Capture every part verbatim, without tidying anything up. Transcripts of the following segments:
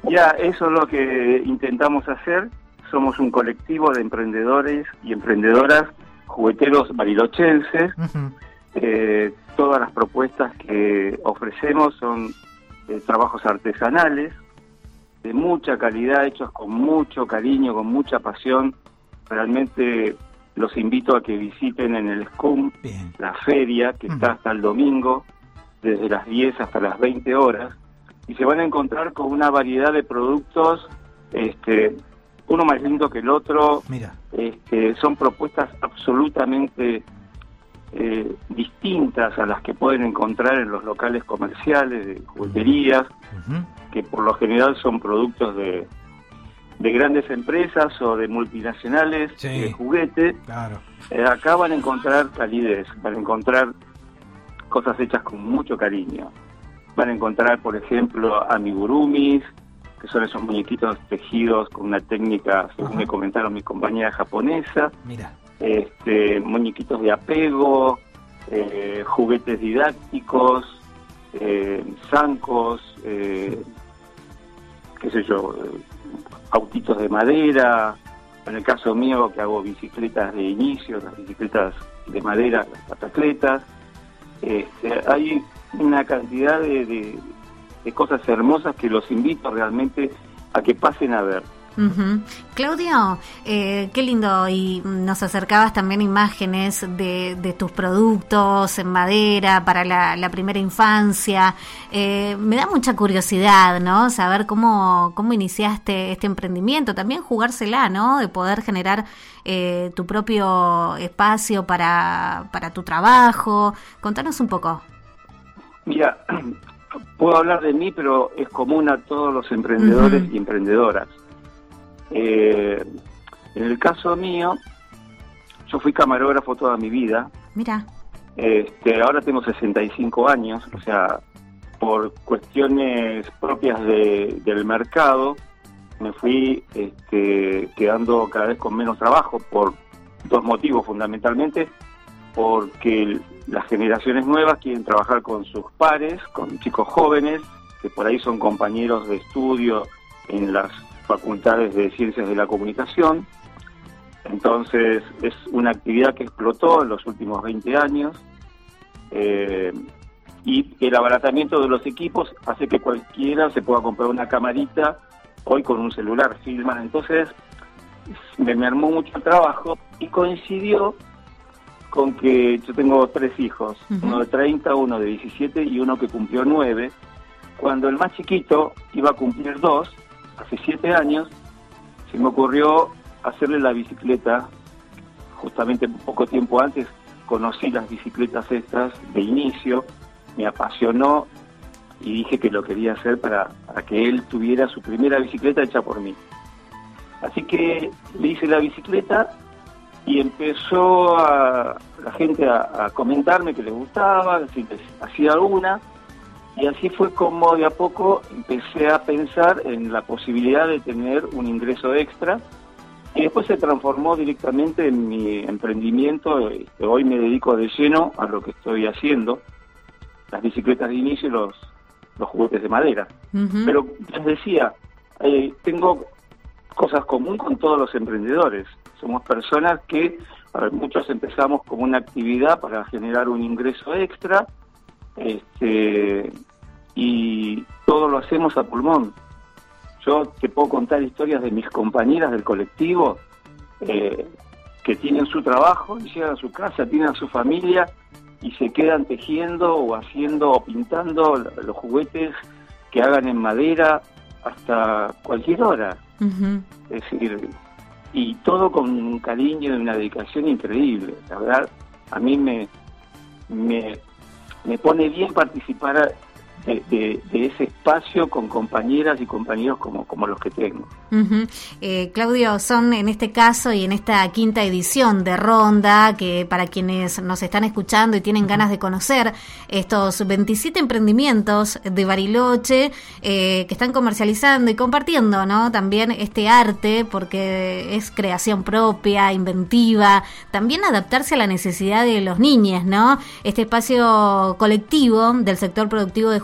Ya, eso es lo que intentamos hacer. Somos un colectivo de emprendedores y emprendedoras jugueteros barilochenses. Uh-huh. Eh, todas las propuestas que ofrecemos son eh, trabajos artesanales de mucha calidad, hechos con mucho cariño, con mucha pasión. Realmente los invito a que visiten en el SCUM Bien. La feria, que uh-huh. está hasta el domingo, desde las diez hasta las veinte horas, y se van a encontrar con una variedad de productos, este, uno más lindo que el otro. Mira. Este, son propuestas absolutamente eh, distintas a las que pueden encontrar en los locales comerciales de jugueterías, uh-huh. que por lo general son productos de, de grandes empresas o de multinacionales sí. de juguete. Claro. Eh, acá van a encontrar calidez, van a encontrar cosas hechas con mucho cariño. Van a encontrar, por ejemplo, amigurumis, que son esos muñequitos tejidos con una técnica, según uh-huh. me comentaron mi compañera japonesa. Mira. Este, muñequitos de apego, eh, juguetes didácticos, eh, zancos, eh, qué sé yo, eh, autitos de madera. En el caso mío, que hago bicicletas de inicio, las bicicletas de madera, las patacletas. Este, hay una cantidad de, de, de cosas hermosas que los invito realmente a que pasen a ver. Uh-huh. Claudio, eh, qué lindo, y nos acercabas también imágenes de, de tus productos en madera para la, la primera infancia. Eh, me da mucha curiosidad, ¿no? Saber cómo, cómo iniciaste este emprendimiento, también jugársela, ¿no? De poder generar eh, tu propio espacio para, para tu trabajo. Contanos un poco. Mira, puedo hablar de mí, pero es común a todos los emprendedores uh-huh. y emprendedoras. Eh, en el caso mío, yo fui camarógrafo toda mi vida. Mira. Este, ahora tengo sesenta y cinco años, o sea, por cuestiones propias de, del mercado, me fui este, quedando cada vez con menos trabajo por dos motivos fundamentalmente, porque las generaciones nuevas quieren trabajar con sus pares, con chicos jóvenes, que por ahí son compañeros de estudio en las facultades de Ciencias de la Comunicación. Entonces es una actividad que explotó en los últimos veinte años, eh, y el abaratamiento de los equipos hace que cualquiera se pueda comprar una camarita hoy con un celular, filman. Entonces me mermó mucho el trabajo y coincidió con que yo tengo tres hijos, uh-huh. uno de treinta, uno de diecisiete y uno que cumplió nueve. Cuando el más chiquito iba a cumplir dos, hace siete años, se me ocurrió hacerle la bicicleta. Justamente poco tiempo antes conocí las bicicletas estas de inicio, me apasionó y dije que lo quería hacer para, para que él tuviera su primera bicicleta hecha por mí. Así que le hice la bicicleta y empezó a, la gente a, a comentarme que les gustaba, si les hacía alguna. Y así fue como de a poco empecé a pensar en la posibilidad de tener un ingreso extra, y después se transformó directamente en mi emprendimiento. Hoy me dedico de lleno a lo que estoy haciendo, las bicicletas de inicio y los, los juguetes de madera. Uh-huh. Pero les decía, eh, tengo cosas comunes con todos los emprendedores. Somos personas que, a ver, muchos empezamos como una actividad para generar un ingreso extra, Este, y todo lo hacemos a pulmón. Yo te puedo contar historias de mis compañeras del colectivo eh, que tienen su trabajo y llegan a su casa, tienen a su familia y se quedan tejiendo o haciendo o pintando los juguetes que hagan en madera hasta cualquier hora. Uh-huh. Es decir, y todo con un cariño y una dedicación increíble. La verdad, a mí me me me pone bien participar de, de, de ese espacio con compañeras y compañeros como, como los que tengo. Uh-huh. Eh, Claudio, son en este caso y en esta quinta edición de Ronda, que para quienes nos están escuchando y tienen ganas de conocer estos veintisiete emprendimientos de Bariloche, eh, que están comercializando y compartiendo, ¿no? También este arte, porque es creación propia, inventiva, también adaptarse a la necesidad de los niños, ¿no? Este espacio colectivo del sector productivo de juguetes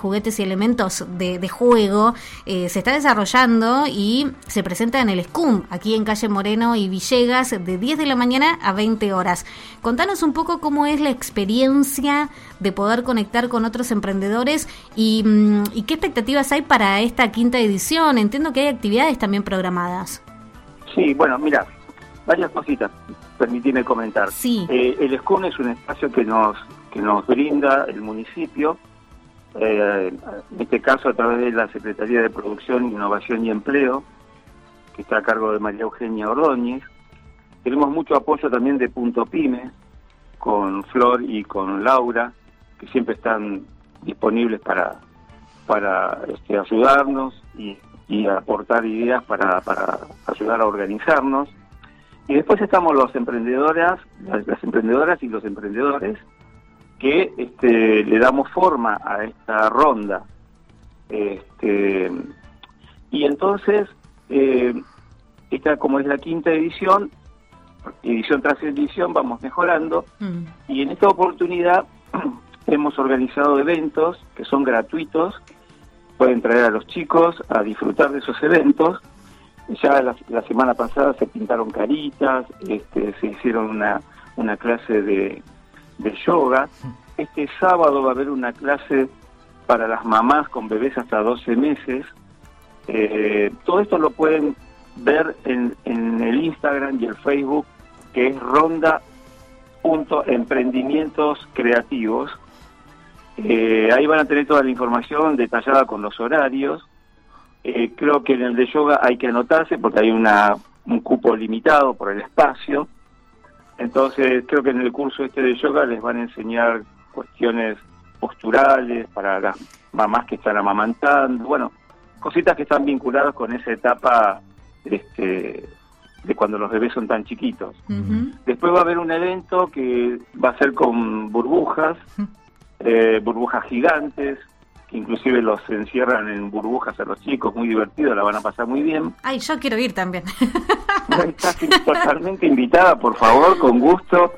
juguetes y elementos de, de juego, eh, se está desarrollando y se presenta en el SCUM, aquí en Calle Moreno y Villegas, de diez de la mañana a veinte horas. Contanos un poco cómo es la experiencia de poder conectar con otros emprendedores y, y qué expectativas hay para esta quinta edición. Entiendo que hay actividades también programadas. Sí, bueno, mira, varias cositas, permitime comentar. Sí. Eh, el SCUM es un espacio que nos que nos brinda el municipio, eh, en este caso a través de la Secretaría de Producción, Innovación y Empleo, que está a cargo de María Eugenia Ordóñez. Tenemos mucho apoyo también de Punto Pyme, con Flor y con Laura, que siempre están disponibles para para este, ayudarnos y, y aportar ideas para, para ayudar a organizarnos. Y después estamos los emprendedoras, las, las emprendedoras y los emprendedores, que este, le damos forma a esta ronda. Este, y entonces, eh, esta como es la quinta edición, edición tras edición vamos mejorando, mm. y en esta oportunidad hemos organizado eventos que son gratuitos, pueden traer a los chicos a disfrutar de esos eventos. Ya la, la semana pasada se pintaron caritas, este, se hicieron una, una clase de de yoga. Este sábado va a haber una clase para las mamás con bebés hasta doce meses. Eh, todo esto lo pueden ver en, en el Instagram y el Facebook, que es ronda punto emprendimientos creativos. Eh, ahí van a tener toda la información detallada con los horarios. Eh, creo que en el de yoga hay que anotarse porque hay una un cupo limitado por el espacio. Entonces, creo que en el curso este de yoga les van a enseñar cuestiones posturales para las mamás que están amamantando, bueno, cositas que están vinculadas con esa etapa este, de cuando los bebés son tan chiquitos. Uh-huh. Después va a haber un evento que va a ser con burbujas, eh, burbujas gigantes, que inclusive los encierran en burbujas a los chicos, muy divertido, la van a pasar muy bien. Ay, yo quiero ir también. Estás totalmente invitada, por favor, con gusto.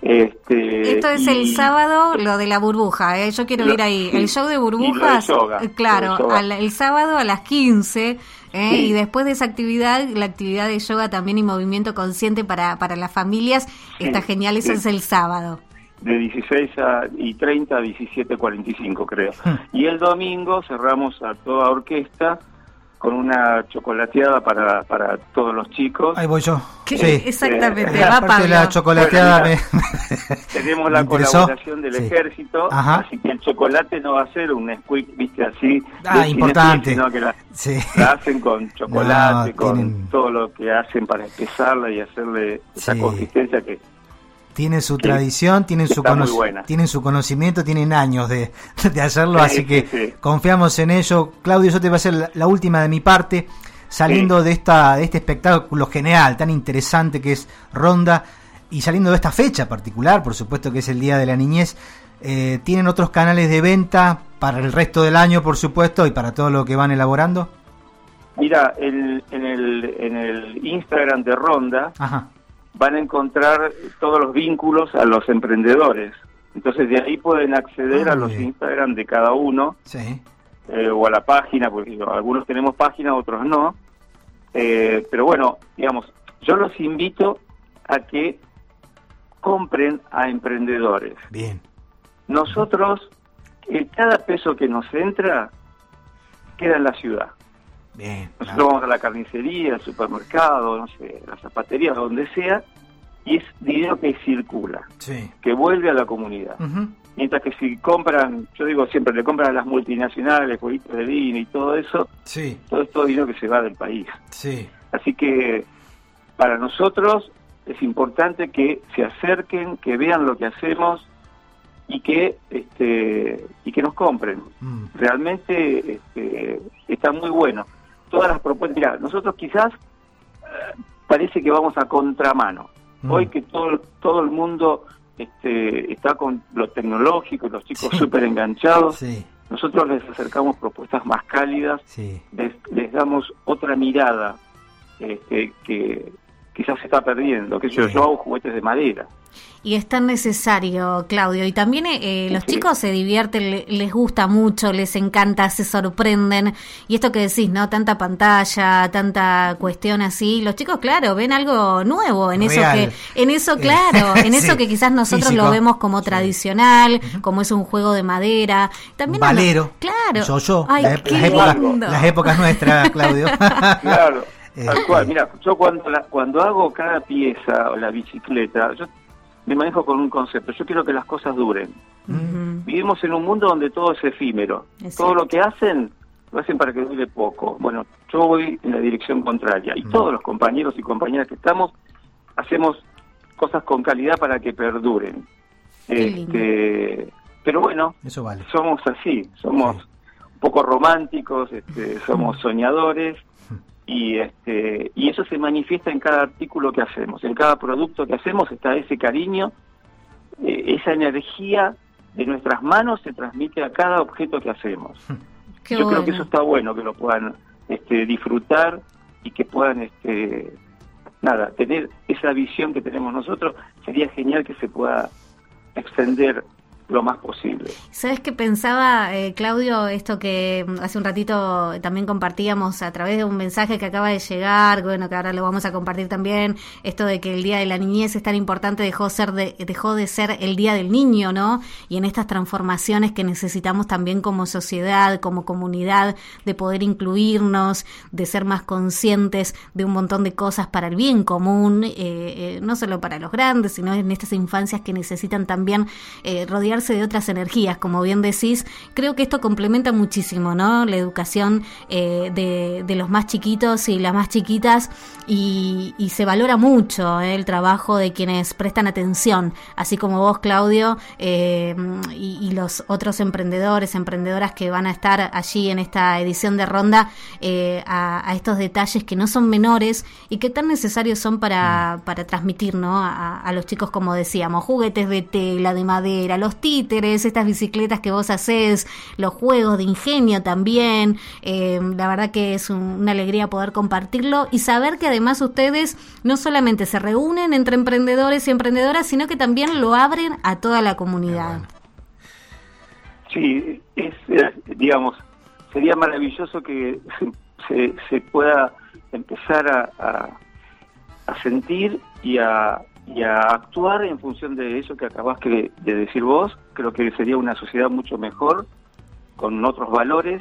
Este, Esto es y... el sábado, lo de la burbuja, ¿eh? Yo quiero lo, ir ahí. Sí, el show de burbujas, yoga, claro, al, el sábado a las quince, ¿eh? Sí. Y después de esa actividad, la actividad de yoga también y movimiento consciente para, para las familias, sí, está genial, eso sí. Es el sábado. De dieciséis y treinta a diecisiete cuarenta y cinco, creo. Y el domingo cerramos a toda orquesta con una chocolateada para para todos los chicos. Ahí voy yo. ¿Qué? Sí. Exactamente, eh, va Pablo. De la chocolateada bueno, me, tenemos la colaboración del sí. ejército, ajá. Así que el chocolate no va a ser un squeak, viste, así. Ah, importante. Sino que la, sí. la hacen con chocolate, no, con tienen... todo lo que hacen para espesarla y hacerle esa sí. consistencia que... Tienen su sí, tradición, tienen su, cono- tienen su conocimiento, tienen años de, de hacerlo, sí, así que sí, sí. confiamos en ello. Claudio, yo te voy a hacer la, la última de mi parte, saliendo sí. de esta de este espectáculo general, tan interesante que es Ronda, y saliendo de esta fecha particular, por supuesto que es el Día de la Niñez, eh, ¿tienen otros canales de venta para el resto del año, por supuesto, y para todo lo que van elaborando? Mira, el, en, el, en el Instagram de Ronda... Ajá. van a encontrar todos los vínculos a los emprendedores. Entonces de ahí pueden acceder ah, a los bien. Instagram de cada uno, sí. eh, o a la página, porque algunos tenemos página, otros no. Eh, pero bueno, digamos, yo los invito a que compren a emprendedores. Bien. Nosotros, eh, cada peso que nos entra, queda en la ciudad. Bien, nosotros claro. vamos a la carnicería, al supermercado, no sé, a la zapatería, donde sea, y es dinero que circula, sí. que vuelve a la comunidad. Uh-huh. Mientras que si compran, yo digo siempre, le compran a las multinacionales, jueguitos de vino y todo eso, sí. todo es todo dinero que se va del país. Sí. Así que para nosotros es importante que se acerquen, que vean lo que hacemos y que este y que nos compren. Mm. Realmente este, está muy bueno. Todas las propuestas, mira, nosotros quizás eh, parece que vamos a contramano. Mm. Hoy que todo todo el mundo este, está con lo tecnológico, los chicos súper sí. enganchados, sí. nosotros les acercamos propuestas más cálidas, sí. les, les damos otra mirada este, que, quizás se está perdiendo, que yo, yo hago juguetes de madera. Y es tan necesario, Claudio. Y también eh, los sí. chicos se divierten, les gusta mucho, les encanta, se sorprenden. Y esto que decís, ¿no? Tanta pantalla, tanta cuestión así. Los chicos, claro, ven algo nuevo en Real. eso que, en eso, claro, en eso sí. que quizás nosotros Físico. lo vemos como sí. tradicional, uh-huh. como es un juego de madera. También Valero. Los, claro. Yo, yo. Ay, la, qué las, épocas, lindo. las épocas nuestras, Claudio. Claro. Tal cual. Mira, yo cuando, la, cuando hago cada pieza o la bicicleta, yo me manejo con un concepto. Yo quiero que las cosas duren. Uh-huh. Vivimos en un mundo donde todo es efímero. Es todo cierto. Lo que hacen, lo hacen para que dure poco. Bueno, yo voy en la dirección contraria. Y uh-huh. todos los compañeros y compañeras que estamos, hacemos cosas con calidad para que perduren. Este, pero bueno, eso vale. Somos así. Somos sí. un poco románticos, este, somos uh-huh. soñadores. Y este y eso se manifiesta en cada artículo que hacemos, en cada producto que hacemos está ese cariño, eh, esa energía de nuestras manos se transmite a cada objeto que hacemos. Qué Yo bueno. creo que eso está bueno, que lo puedan este, disfrutar y que puedan este nada tener esa visión que tenemos nosotros. Sería genial que se pueda extender lo más posible. ¿Sabes qué pensaba, eh, Claudio? Esto que hace un ratito también compartíamos a través de un mensaje que acaba de llegar, bueno, que ahora lo vamos a compartir también, esto de que el Día de la Niñez es tan importante, dejó ser de, dejó de ser el Día del Niño, ¿no? Y en estas transformaciones que necesitamos también como sociedad, como comunidad, de poder incluirnos, de ser más conscientes de un montón de cosas para el bien común, eh, eh, no solo para los grandes, sino en estas infancias que necesitan también eh, rodear de otras energías, como bien decís. Creo que esto complementa muchísimo, ¿no? La educación eh, de, de los más chiquitos y las más chiquitas, y, y se valora mucho eh, el trabajo de quienes prestan atención, así como vos, Claudio, eh, y, y los otros emprendedores, emprendedoras que van a estar allí en esta edición de Ronda, eh, a, a estos detalles que no son menores y que tan necesarios son para, para transmitir, ¿no? A, a los chicos, como decíamos, juguetes de tela, de madera, los títeres, estas bicicletas que vos hacés, los juegos de ingenio también. Eh, la verdad que es un, una alegría poder compartirlo y saber que además ustedes no solamente se reúnen entre emprendedores y emprendedoras, sino que también lo abren a toda la comunidad. Sí, es, digamos, sería maravilloso que se, se pueda empezar a, a, a sentir y a y a actuar en función de eso que acabás de, de decir vos. Creo que sería una sociedad mucho mejor, con otros valores,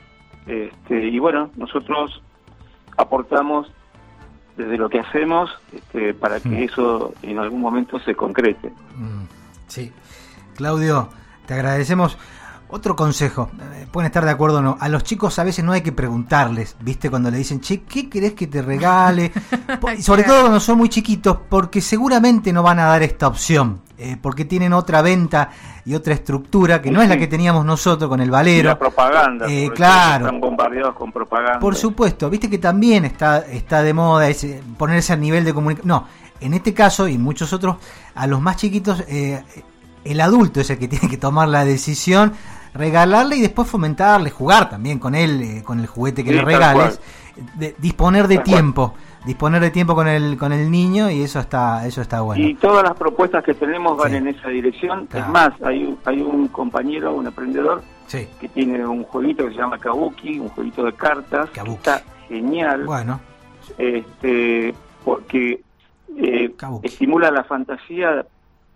este, y bueno, nosotros aportamos desde lo que hacemos este, para que mm. eso en algún momento se concrete. Mm. Sí. Claudio, te agradecemos. Otro consejo, eh, pueden estar de acuerdo o no, a los chicos a veces no hay que preguntarles, ¿viste? Cuando le dicen, che, ¿qué querés que te regale? Por, sobre todo cuando son muy chiquitos, porque seguramente no van a dar esta opción, eh, porque tienen otra venta y otra estructura que no sí. es la que teníamos nosotros con el Valero. Y la propaganda, eh, claro. Están bombardeados con propaganda. Por supuesto, viste que también está, está de moda ese, ponerse al nivel de comunicación. No, en este caso y muchos otros, a los más chiquitos, eh, el adulto es el que tiene que tomar la decisión, regalarle y después fomentarle, jugar también con él, eh, con el juguete que sí, le regales, de, disponer de tal tiempo, cual. disponer de tiempo con el con el niño, y eso está eso está bueno. Y todas las propuestas que tenemos van sí. en esa dirección. Claro. Es más, hay hay un compañero, un emprendedor sí. que tiene un jueguito que se llama Kabuki, un jueguito de cartas, que está genial. Bueno, este porque eh, estimula la fantasía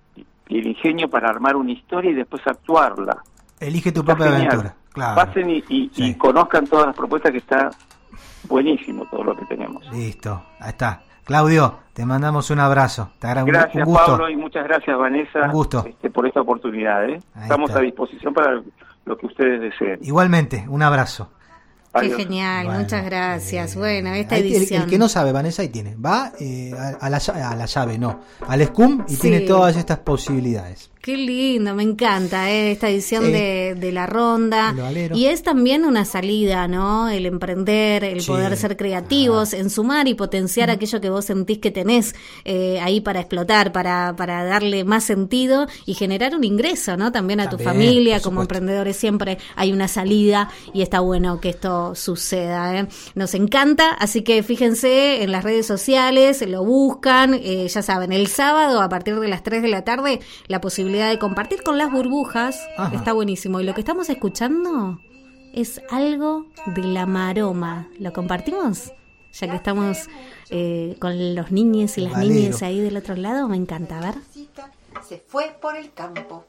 y el ingenio para armar una historia y después actuarla. Elige tu propia aventura. Claro. Pasen y, y, sí. y conozcan todas las propuestas, que está buenísimo todo lo que tenemos. Listo, ahí está. Claudio, te mandamos un abrazo. Te agradezco. Gracias, un gusto. Pablo, y muchas gracias, Vanessa. Un gusto. Este, por esta oportunidad. ¿eh? Estamos está. a disposición para lo que ustedes deseen. Igualmente, un abrazo. Qué genial, bueno, muchas gracias. Eh, bueno, esta edición. El, el que no sabe, Vanessa, ahí tiene. Va eh, a, a, la, a la llave, no. Al SCUM y sí. tiene todas estas posibilidades. Qué lindo, me encanta eh, esta edición sí. de, de la Ronda. Y es también una salida, ¿no? El emprender, el sí. poder ser creativos, ah. en sumar y potenciar mm. aquello que vos sentís que tenés eh, ahí para explotar, para, para darle más sentido y generar un ingreso, ¿no? También a también, tu familia, como emprendedores siempre hay una salida, y está bueno que esto esto suceda, ¿eh? Nos encanta, así que fíjense en las redes sociales, lo buscan, eh, ya saben, el sábado a partir de las tres de la tarde, la posibilidad de compartir con las burbujas. Ajá. Está buenísimo. Y lo que estamos escuchando es algo de La Maroma. ¿Lo compartimos? Ya que estamos eh, con los niños y las Valero. niñas ahí del otro lado, me encanta. A ver. Se fue por el campo.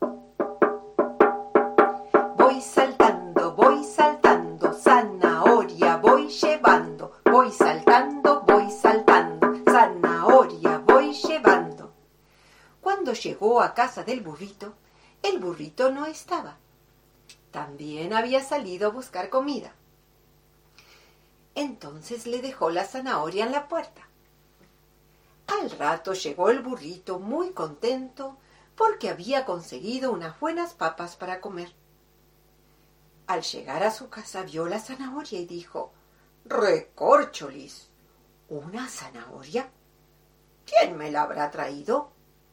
Voy saltando, voy saltando, zanahoria voy llevando. Voy saltando, voy saltando, zanahoria voy llevando. Cuando llegó a casa del burrito, el burrito no estaba. También había salido a buscar comida. Entonces le dejó la zanahoria en la puerta. Al rato llegó el burrito muy contento porque había conseguido unas buenas papas para comer. Al llegar a su casa vio la zanahoria y dijo: «Recórcholis, ¿una zanahoria? ¿Quién me la habrá traído?»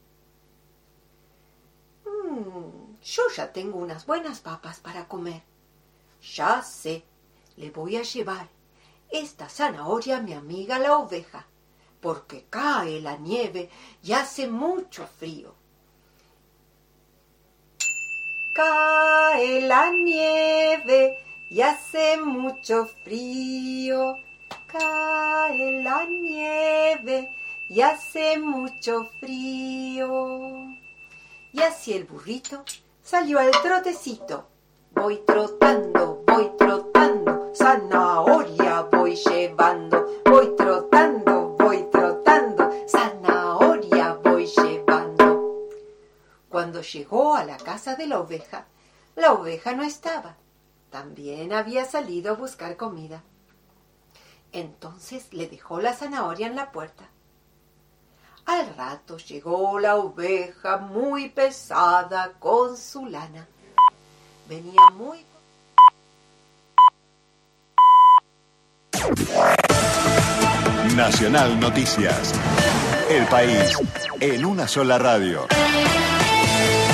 Mm, yo ya tengo unas buenas papas para comer. Ya sé, le voy a llevar esta zanahoria a mi amiga la oveja, porque cae la nieve y hace mucho frío. Cae la nieve y hace mucho frío. Cae la nieve y hace mucho frío. Y así el burrito salió al trotecito. Voy trotando, voy trotando, zanahoria voy llevando. Voy trotando, voy trotando, zanahoria voy llevando. Cuando llegó a la casa de la oveja, la oveja no estaba. También había salido a buscar comida. Entonces le dejó la zanahoria en la puerta. Al rato llegó la oveja muy pesada con su lana. Venía muy... Nacional Noticias. El país en una sola radio.